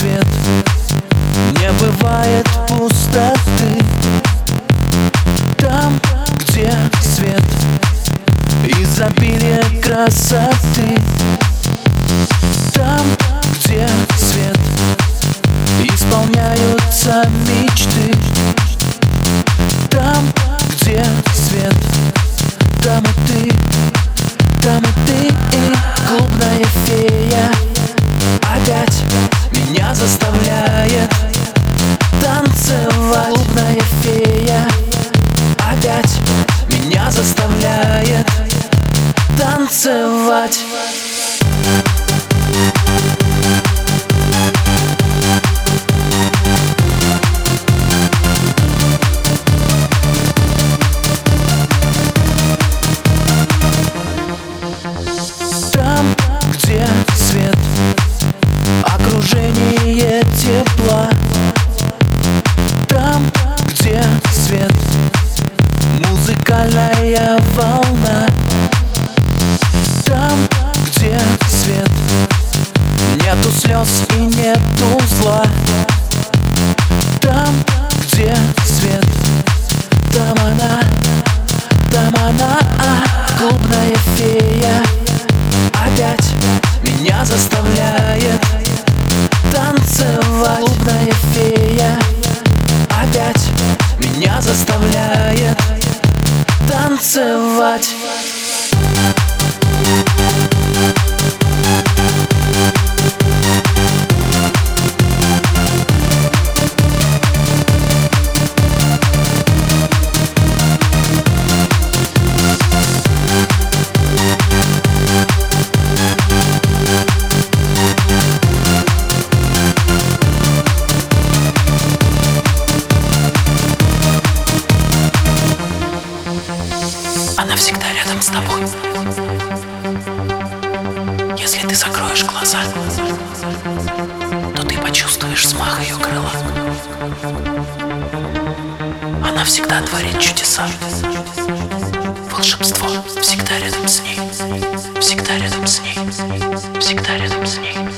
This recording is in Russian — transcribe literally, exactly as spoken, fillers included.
свет, не бывает пустоты. Там, где свет, изобилие красоты. Там, где свет, исполняются мечты. Там, где свет, там и ты, там и ты, и клубная фея опять меня заставляет танцевать. Клубная фея опять меня заставляет танцевать. Там, где свет, окружение тепла. Там, где свет, музыкальная волна. Там, где свет, нету слез и нету зла. Там, где свет, там она, там она, клубная фея опять меня заставляет танцевать. Клубная фея опять меня заставляет танцевать. Она всегда рядом с тобой. Если ты закроешь глаза, то ты почувствуешь взмах ее крыла. Она всегда творит чудеса. Волшебство всегда рядом с ней. Всегда рядом с ней. Всегда рядом с ней.